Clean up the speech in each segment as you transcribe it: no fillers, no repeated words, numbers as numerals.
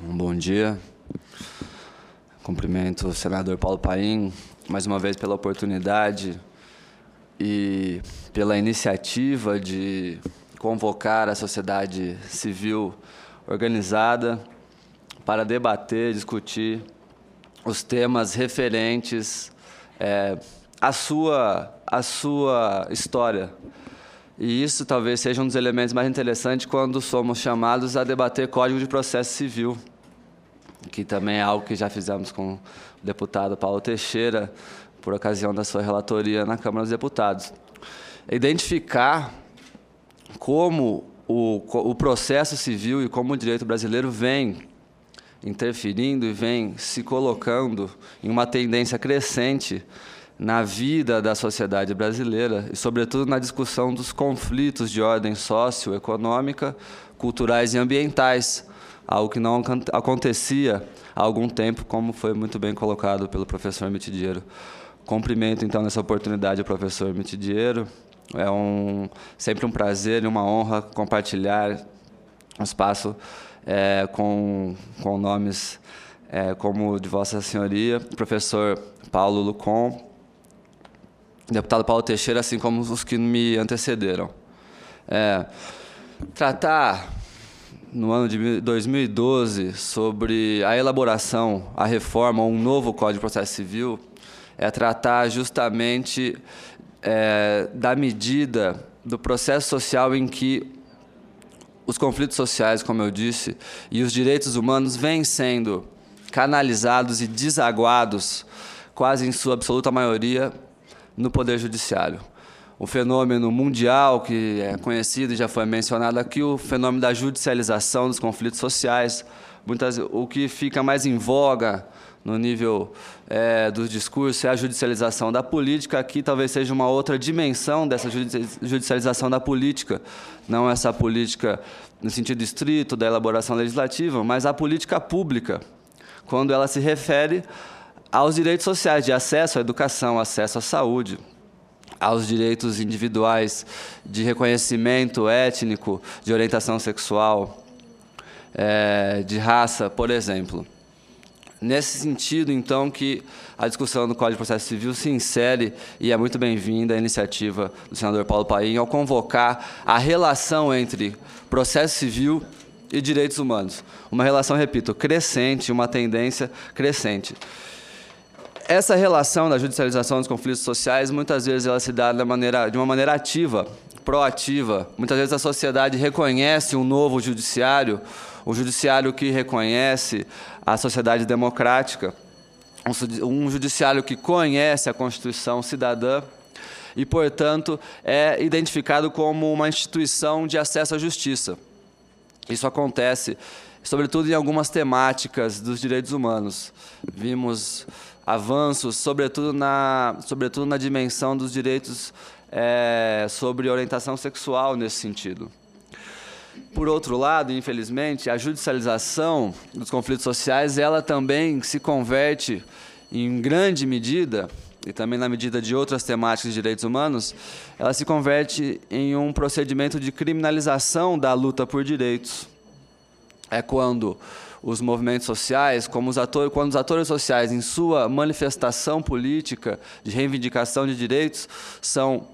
Um bom dia. Cumprimento o senador Paulo Paim, mais uma vez pela oportunidade e pela iniciativa de convocar a sociedade civil organizada para debater, discutir os temas referentes à sua história. E isso talvez seja um dos elementos mais interessantes quando somos chamados a debater Código de Processo Civil, que também é algo que já fizemos com o deputado Paulo Teixeira, por ocasião da sua relatoria na Câmara dos Deputados. Identificar como o processo civil e como o direito brasileiro vem interferindo e vem se colocando em uma tendência crescente na vida da sociedade brasileira e, sobretudo, na discussão dos conflitos de ordem socioeconômica, culturais e ambientais, algo que não acontecia há algum tempo, como foi muito bem colocado pelo professor Mitidiero. Cumprimento, então, nessa oportunidade o professor Mitidiero. É sempre um prazer e uma honra compartilhar um espaço com nomes como o de Vossa Senhoria, professor Paulo Lucon, deputado Paulo Teixeira, assim como os que me antecederam. Tratar, no ano de 2012, sobre a elaboração, a reforma, um novo Código de Processo Civil, é tratar justamente da medida do processo social em que os conflitos sociais, como eu disse, e os direitos humanos vêm sendo canalizados e desaguados, quase em sua absoluta maioria, no Poder Judiciário. O fenômeno mundial que é conhecido e já foi mencionado aqui, o fenômeno da judicialização dos conflitos sociais, o que fica mais em voga no nível do discurso é a judicialização da política. Aqui talvez seja uma outra dimensão dessa judicialização da política, não essa política no sentido estrito da elaboração legislativa, mas a política pública, quando ela se refere aos direitos sociais de acesso à educação, acesso à saúde, aos direitos individuais de reconhecimento étnico, de orientação sexual, de raça, por exemplo. Nesse sentido, então, que a discussão do Código de Processo Civil se insere, e é muito bem-vinda a iniciativa do senador Paulo Paim ao convocar a relação entre processo civil e direitos humanos. Uma relação, repito, crescente, uma tendência crescente. Essa relação da judicialização dos conflitos sociais, muitas vezes ela se dá de uma maneira ativa, proativa. Muitas vezes a sociedade reconhece um novo judiciário, um judiciário que reconhece a sociedade democrática, um judiciário que conhece a Constituição cidadã e, portanto, é identificado como uma instituição de acesso à justiça. Isso acontece, sobretudo, em algumas temáticas dos direitos humanos. Vimos avanços, sobretudo na dimensão dos direitos sobre orientação sexual nesse sentido. Por outro lado, infelizmente, a judicialização dos conflitos sociais, ela também se converte, em grande medida, e também na medida de outras temáticas de direitos humanos, ela se converte em um procedimento de criminalização da luta por direitos. É quando os movimentos sociais, quando os atores sociais, em sua manifestação política de reivindicação de direitos, são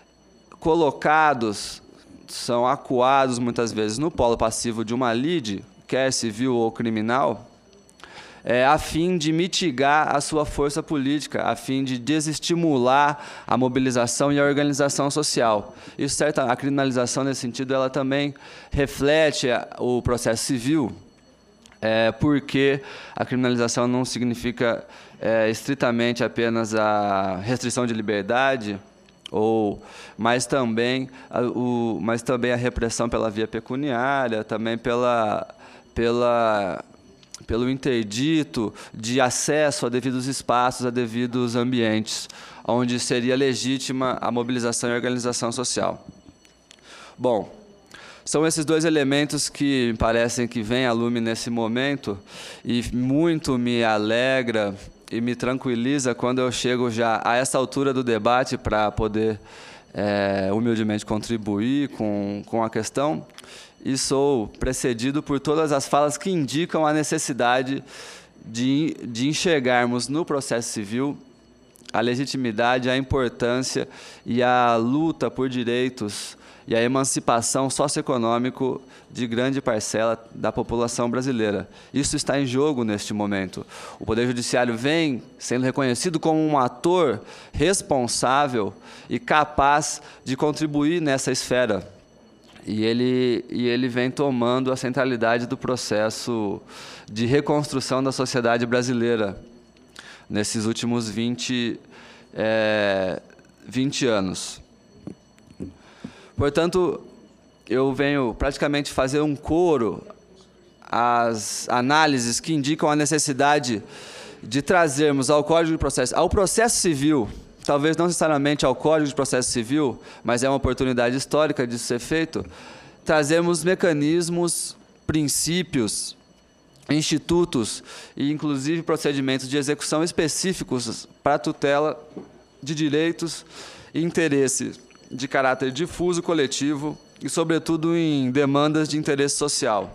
colocados, são acuados muitas vezes no polo passivo de uma lide, quer civil ou criminal, a fim de mitigar a sua força política, a fim de desestimular a mobilização e a organização social. Isso, a criminalização nesse sentido, ela também reflete o processo civil, porque a criminalização não significa estritamente apenas a restrição de liberdade, mas também a repressão pela via pecuniária, também pelo interdito de acesso a devidos espaços, a devidos ambientes, onde seria legítima a mobilização e a organização social. Bom, são esses dois elementos que me parecem que vêm à lume nesse momento, e muito me alegra e me tranquiliza quando eu chego já a essa altura do debate para poder humildemente contribuir com a questão. e sou precedido por todas as falas que indicam a necessidade de enxergarmos no processo civil a legitimidade, a importância e a luta por direitos e a emancipação socioeconômica de grande parcela da população brasileira. Isso está em jogo neste momento. O Poder Judiciário vem sendo reconhecido como um ator responsável e capaz de contribuir nessa esfera. E ele vem tomando a centralidade do processo de reconstrução da sociedade brasileira nesses últimos 20 anos. Portanto, eu venho praticamente fazer um coro às análises que indicam a necessidade de trazermos ao Código de Processo, ao processo civil, talvez não necessariamente ao Código de Processo Civil, mas é uma oportunidade histórica disso ser feito, trazermos mecanismos, princípios, institutos e, inclusive, procedimentos de execução específicos para a tutela de direitos e interesses de caráter difuso, coletivo e, sobretudo, em demandas de interesse social.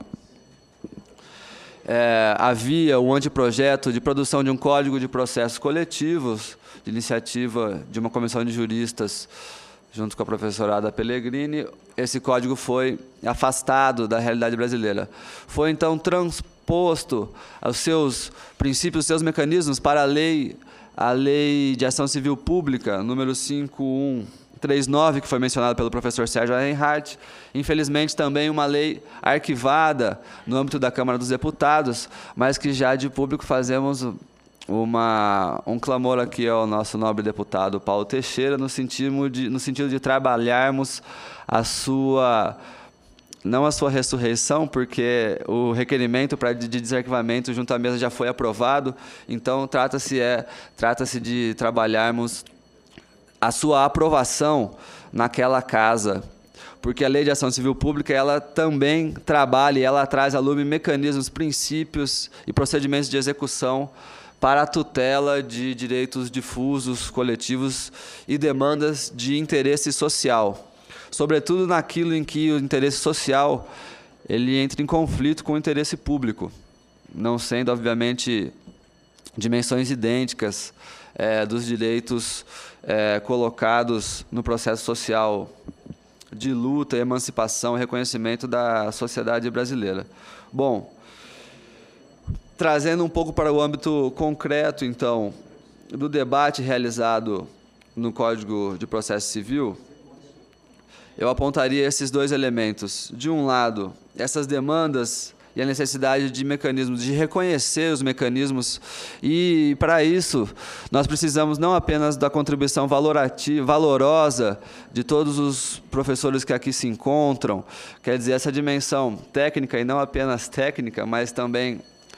Havia um anteprojeto de produção de um Código de Processos Coletivos, de iniciativa de uma comissão de juristas, junto com a professora Ada Pellegrini. Esse código foi afastado da realidade brasileira. Foi, então, transposto os seus princípios, os seus mecanismos para a Lei de Ação Civil Pública, número 5139, que foi mencionada pelo professor Sérgio Reinhardt. Infelizmente, também uma lei arquivada no âmbito da Câmara dos Deputados, mas que já de público fazemos um clamor aqui ao nosso nobre deputado Paulo Teixeira, no sentido de trabalharmos não a sua ressurreição, porque o requerimento de desarquivamento junto à mesa já foi aprovado, então trata-se de trabalharmos a sua aprovação naquela casa, porque a Lei de Ação Civil Pública, ela também trabalha e ela traz à lume mecanismos, princípios e procedimentos de execução para a tutela de direitos difusos, coletivos e demandas de interesse social, sobretudo naquilo em que o interesse social ele entra em conflito com o interesse público, não sendo, obviamente, dimensões idênticas dos direitos colocados no processo social de luta, emancipação e reconhecimento da sociedade brasileira. Bom, trazendo um pouco para o âmbito concreto, então, do debate realizado no Código de Processo Civil, eu apontaria esses dois elementos. De um lado, essas demandas e a necessidade de mecanismos, de reconhecer os mecanismos, e, para isso, nós precisamos não apenas da contribuição valorosa de todos os professores que aqui se encontram, quer dizer, essa dimensão técnica, e não apenas técnica, mas também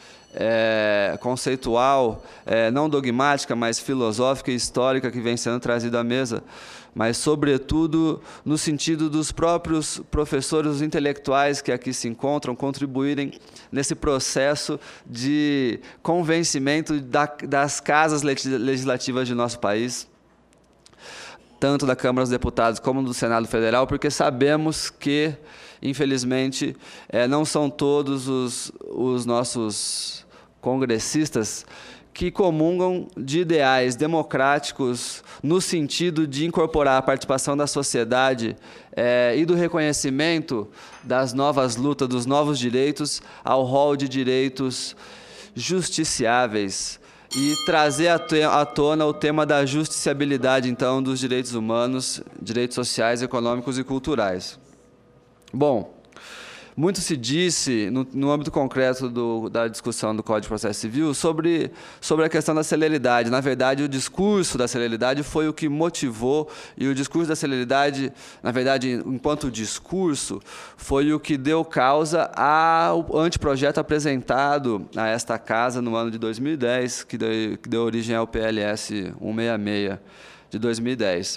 conceitual, não dogmática, mas filosófica e histórica que vem sendo trazida à mesa, mas, sobretudo, no sentido dos próprios professores, os intelectuais que aqui se encontram, contribuírem nesse processo de convencimento das casas legislativas de nosso país, tanto da Câmara dos Deputados como do Senado Federal, porque sabemos que, infelizmente, não são todos os nossos congressistas que comungam de ideais democráticos no sentido de incorporar a participação da sociedade e do reconhecimento das novas lutas, dos novos direitos ao rol de direitos justiciáveis e trazer à tona o tema da justiciabilidade, então, dos direitos humanos, direitos sociais, econômicos e culturais. Bom, muito se disse, no âmbito concreto da discussão do Código de Processo Civil, sobre a questão da celeridade. Na verdade, o discurso da celeridade foi o que motivou, e o discurso da celeridade, na verdade, enquanto discurso, foi o que deu causa ao anteprojeto apresentado a esta Casa no ano de 2010, que deu origem ao PLS 166 de 2010.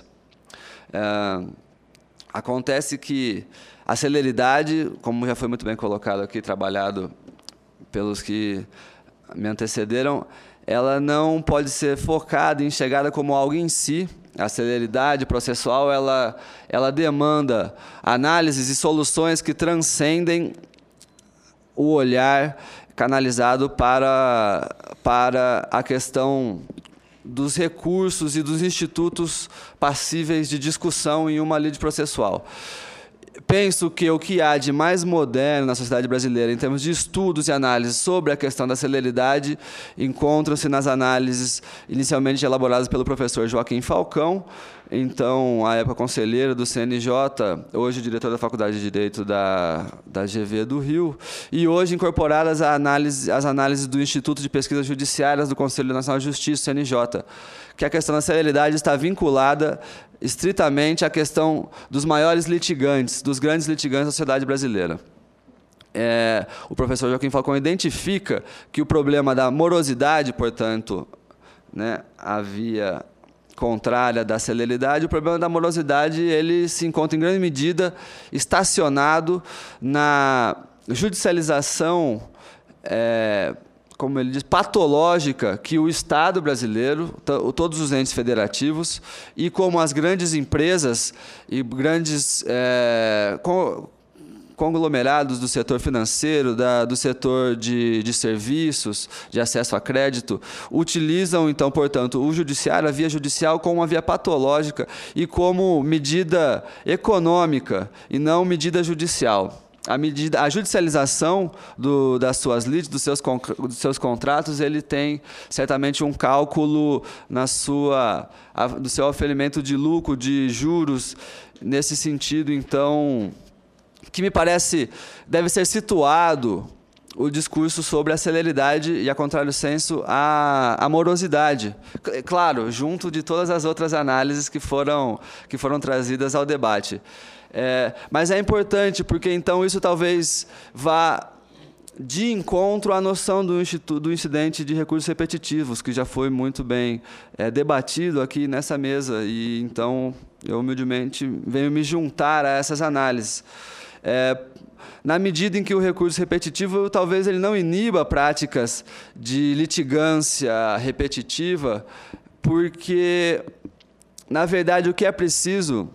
Acontece que a celeridade, como já foi muito bem colocado aqui, trabalhado pelos que me antecederam, ela não pode ser focada e enxergada como algo em si. A celeridade processual ela demanda análises e soluções que transcendem o olhar canalizado para a questão dos recursos e dos institutos passíveis de discussão em uma lide processual. Penso que o que há de mais moderno na sociedade brasileira, em termos de estudos e análises sobre a questão da celeridade, encontram-se nas análises inicialmente elaboradas pelo professor Joaquim Falcão, então, à época conselheiro do CNJ, hoje diretor da Faculdade de Direito da GV do Rio, e hoje incorporadas às análises do Instituto de Pesquisas Judiciárias do Conselho Nacional de Justiça, CNJ, que a questão da celeridade está vinculada estritamente à questão dos maiores litigantes, dos grandes litigantes da sociedade brasileira. O professor Joaquim Falcão identifica que o problema da morosidade, portanto, né, a via contrária da celeridade, o problema da morosidade ele se encontra em grande medida estacionado na judicialização, como ele diz, patológica que o Estado brasileiro, todos os entes federativos e como as grandes empresas e grandes conglomerados do setor financeiro, do setor de serviços, de acesso a crédito, utilizam, então, portanto, o judiciário, a via judicial, como uma via patológica e como medida econômica e não medida judicial. A judicialização das suas lides, dos seus contratos, ele tem certamente um cálculo do seu oferimento de lucro, de juros, nesse sentido, então, que me parece deve ser situado o discurso sobre a celeridade e, a contrário senso, a morosidade. Claro, junto de todas as outras análises que foram trazidas ao debate. Mas é importante, porque então isso talvez vá de encontro à noção do incidente de recursos repetitivos, que já foi muito bem debatido aqui nessa mesa, e então eu humildemente venho me juntar a essas análises. Na medida em que o recurso repetitivo talvez ele não iniba práticas de litigância repetitiva, porque, na verdade, o que é preciso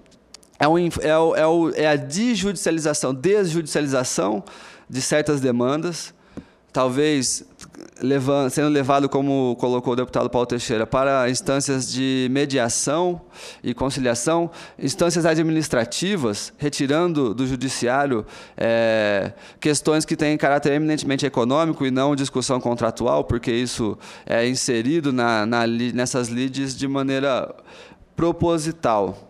é a desjudicialização de certas demandas, talvez sendo levado, como colocou o deputado Paulo Teixeira, para instâncias de mediação e conciliação, instâncias administrativas, retirando do judiciário questões que têm caráter eminentemente econômico e não discussão contratual, porque isso é inserido nessas lides de maneira proposital.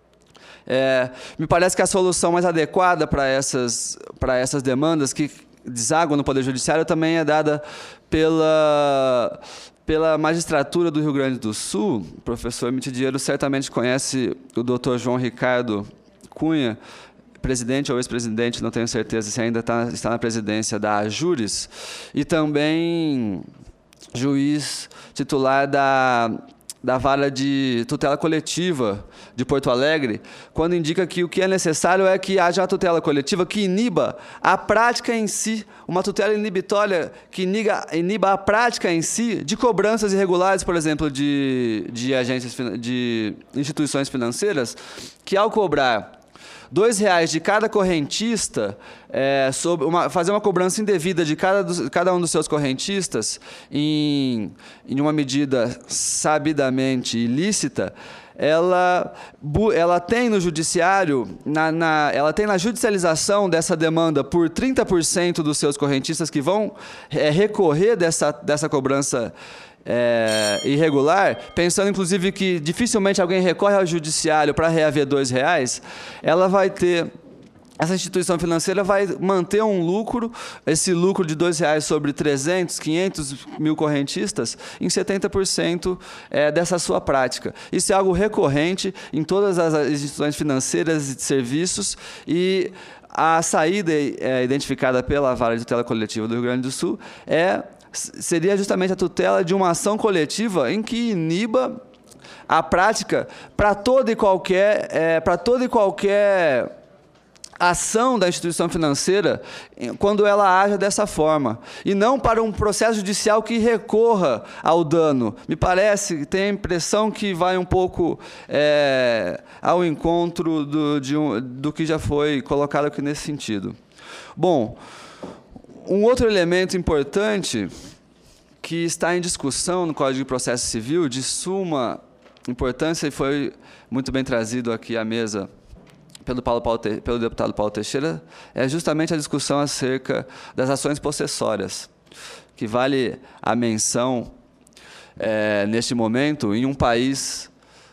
Me parece que a solução mais adequada para essas demandas que deságuam no Poder Judiciário também é dada pela magistratura do Rio Grande do Sul. O professor Mitidiero certamente conhece o doutor João Ricardo Cunha, presidente ou ex-presidente, não tenho certeza se ainda está na presidência da AJURES, e também juiz titular da Vara de Tutela Coletiva de Porto Alegre, quando indica que o que é necessário é que haja a tutela coletiva que iniba a prática em si, uma tutela inibitória que iniba a prática em si de cobranças irregulares, por exemplo, de instituições financeiras, que ao cobrar R$2 de cada correntista, fazer uma cobrança indevida de cada um dos seus correntistas em uma medida sabidamente ilícita, ela tem no judiciário, ela tem na judicialização dessa demanda por 30% dos seus correntistas que vão recorrer dessa cobrança irregular, pensando inclusive que dificilmente alguém recorre ao judiciário para reaver R$2, essa instituição financeira vai manter um lucro, esse lucro de R$2 sobre 300, 500 mil correntistas, em 70% dessa sua prática. Isso é algo recorrente em todas as instituições financeiras e de serviços, e a saída identificada pela Vara de Tutela Coletiva do Rio Grande do Sul seria justamente a tutela de uma ação coletiva em que iniba a prática para toda e qualquer ação da instituição financeira quando ela age dessa forma, e não para um processo judicial que recorra ao dano. Me parece, tem a impressão que vai um pouco ao encontro do que já foi colocado aqui nesse sentido. Bom, um outro elemento importante que está em discussão no Código de Processo Civil, de importância, e foi muito bem trazido aqui à mesa pelo deputado Paulo Teixeira, é justamente a discussão acerca das ações possessórias, que vale a menção, neste momento, em um país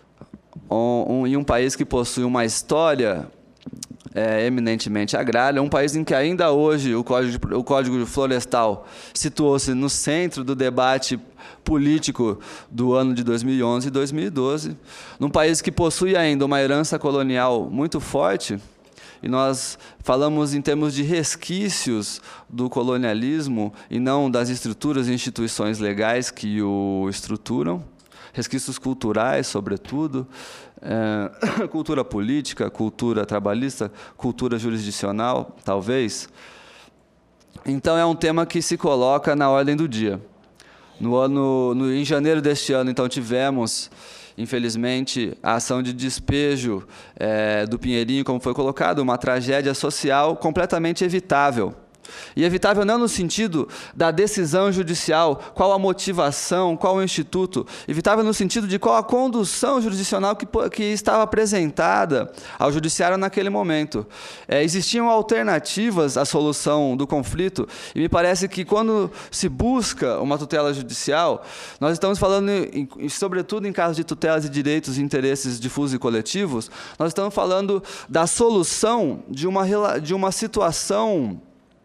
que possui uma história eminentemente agrária, um país em que ainda hoje o Código Florestal situou-se no centro do debate político do ano de 2011 e 2012, num país que possui ainda uma herança colonial muito forte, e nós falamos em termos de resquícios do colonialismo e não das estruturas e instituições legais que o estruturam, resquícios culturais, sobretudo, cultura política, cultura trabalhista, cultura jurisdicional, talvez. Então, é um tema que se coloca na ordem do dia. Em janeiro deste ano, então, tivemos, infelizmente, a ação de despejo do Pinheirinho, como foi colocado, uma tragédia social completamente evitável. E evitável não no sentido da decisão judicial, qual a motivação, qual o instituto, evitável no sentido de qual a condução jurisdicional que estava apresentada ao judiciário naquele momento. Existiam alternativas à solução do conflito, e me parece que quando se busca uma tutela judicial, nós estamos falando, sobretudo em casos de tutelas de direitos e interesses difusos e coletivos, nós estamos falando da solução de uma situação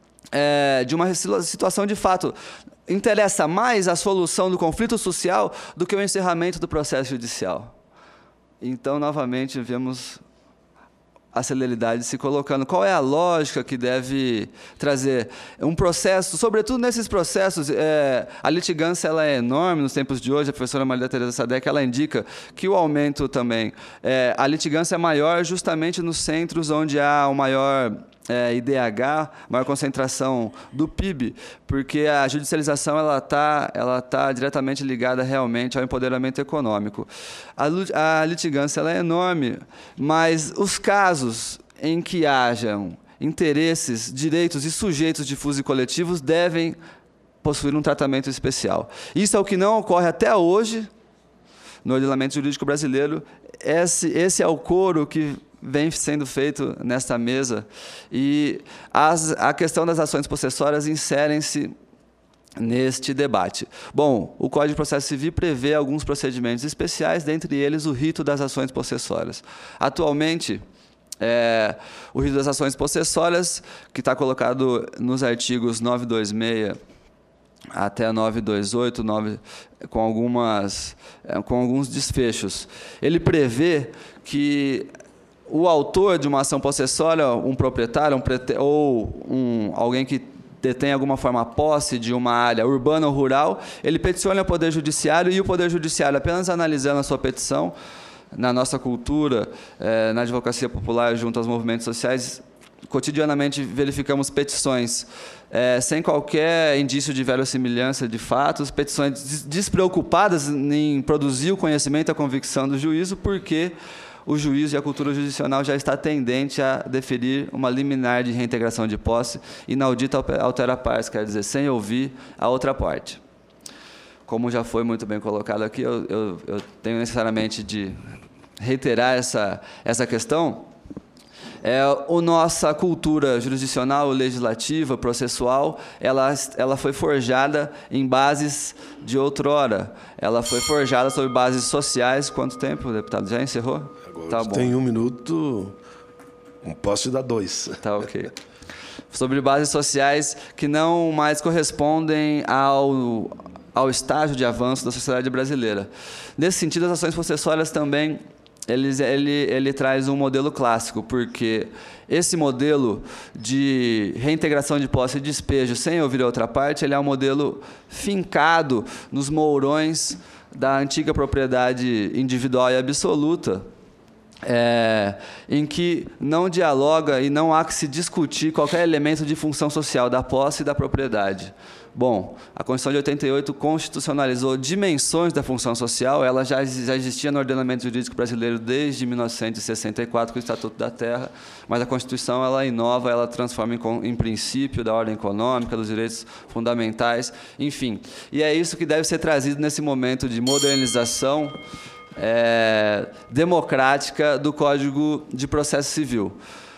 de fato. Interessa mais a solução do conflito social do que o encerramento do processo judicial. Então, novamente, vemos a celeridade se colocando. Qual é a lógica que deve trazer um processo, sobretudo nesses processos, a litigância ela é enorme nos tempos de hoje, a professora Maria Tereza Sadek, ela indica que o aumento também, a litigância é maior justamente nos centros onde há o maior IDH, maior concentração do PIB, porque a judicialização ela tá diretamente ligada realmente ao empoderamento econômico. A litigância ela é enorme, mas os casos em que hajam interesses, direitos e sujeitos difusos e coletivos devem possuir um tratamento especial. Isso é o que não ocorre até hoje no ordenamento jurídico brasileiro. Esse é o coro que vem sendo feito nesta mesa, e a questão das ações possessórias inserem-se neste debate. Bom, o Código de Processo Civil prevê alguns procedimentos especiais, dentre eles o rito das ações possessórias. Atualmente, o rito das ações possessórias, que está colocado nos artigos 926 até 928, com alguns desfechos, ele prevê que o autor de uma ação possessória, um proprietário, alguém que detém alguma forma posse de uma área urbana ou rural, ele peticiona ao Poder Judiciário, e o Poder Judiciário, apenas analisando a sua petição, na nossa cultura, na advocacia popular, junto aos movimentos sociais, cotidianamente verificamos petições sem qualquer indício de verossimilhança de fatos, petições despreocupadas em produzir o conhecimento e a convicção do juízo, porque o juízo e a cultura jurisdicional já está tendente a deferir uma liminar de reintegração de posse inaudita altera pars, quer dizer, sem ouvir a outra parte. Como já foi muito bem colocado aqui, eu tenho necessariamente de reiterar essa questão. A nossa cultura jurisdicional, legislativa, processual, ela foi forjada em bases de outrora. Ela foi forjada sobre bases sociais. Quanto tempo, deputado? Já encerrou? Agora tá bom. Tem 1 minuto, posso te dar 2. Tá, ok. Sobre bases sociais que não mais correspondem ao estágio de avanço da sociedade brasileira. Nesse sentido, as ações possessórias também ele traz um modelo clássico, porque esse modelo de reintegração de posse e despejo sem ouvir a outra parte, ele é um modelo fincado nos mourões da antiga propriedade individual e absoluta, em que não dialoga e não há que se discutir qualquer elemento de função social da posse e da propriedade. Bom, a Constituição de 88 constitucionalizou dimensões da função social, ela já existia no ordenamento jurídico brasileiro desde 1964, com o Estatuto da Terra, mas a Constituição ela inova, ela transforma em princípio da ordem econômica, dos direitos fundamentais, enfim. E é isso que deve ser trazido nesse momento de modernização democrática do Código de Processo Civil.